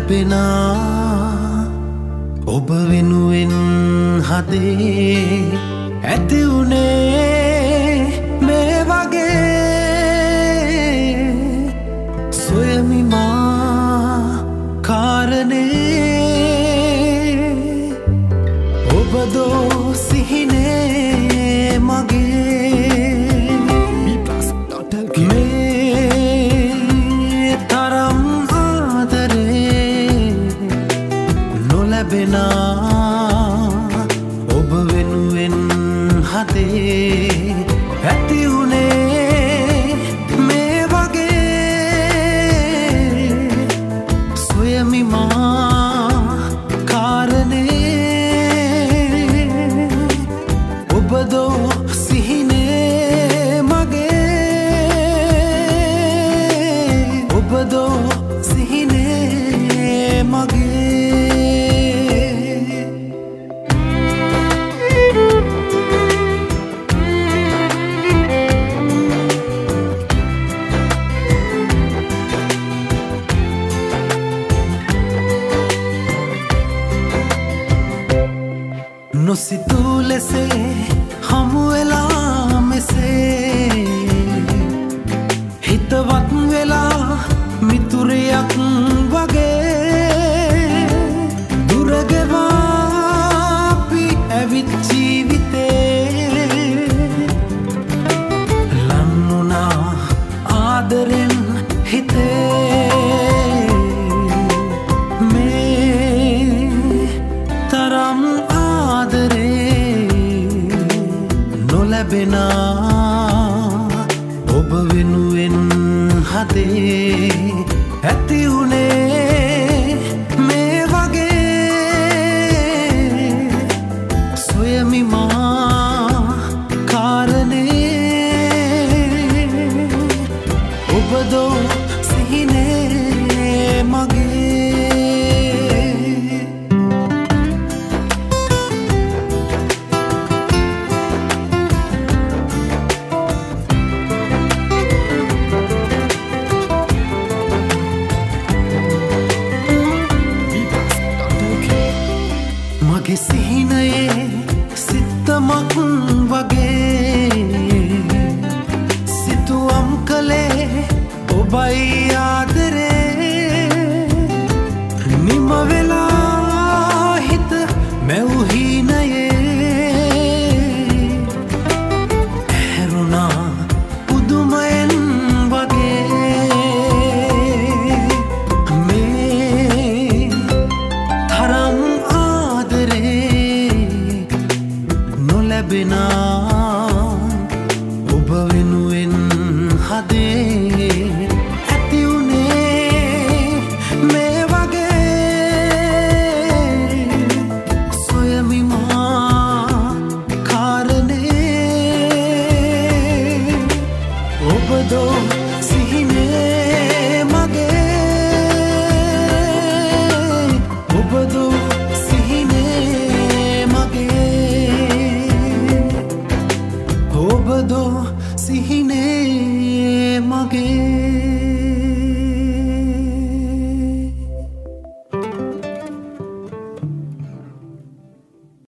නොලැබෙනා ඔබ වෙනුවෙන් හදේ ඇති උනේ මේ වගේ සොයමි මා කාරණේ ඔබ දෝ සිහිනේ මගේ මේ තරම් ආදරේ නොලැබෙනා ඔබ වෙනුවෙන් හදේ ඇති උනේ මේ වගේ සොයමි මා කාරණේ ඔබ දෝ සිහිනේ මගේ ඔබ දෝ සිහිනේ මගේ නොසිතූ ලෙසේ හමු වෙලා මෙසේ හිතවත් වෙලා මිතුරියක් වගේ දුරගෙවා අපි ඇවිත් ජීවිතේ ලන්නුනා ආදරෙන් හිතේ මේ තරම් නොලැබෙනා ඔබ වෙනුවෙන් හදේ ඇති උනේ මේ වගේ සොයමි මා කාරණේ ඔබ දෝ සිහිනේ මගේ මගේ සිහිනයේ සිත්තමක් වගේ සිතුවම් කළේ ඔබයි ආදරේ නිම වෙලා හිත මැව්හීනයේ ඇරුණා පුදුමයෙන් වගේ මේ තරම් නොලැබෙනා ඔබ වෙනුවෙන් හදේ ඇති උනේ මේ වගේ සොයමි මා කාරණේ ඔබ දෝ සිහිනේ මගේ ඔබ දෝ ඔබ දෝ සිහිනේ මගේ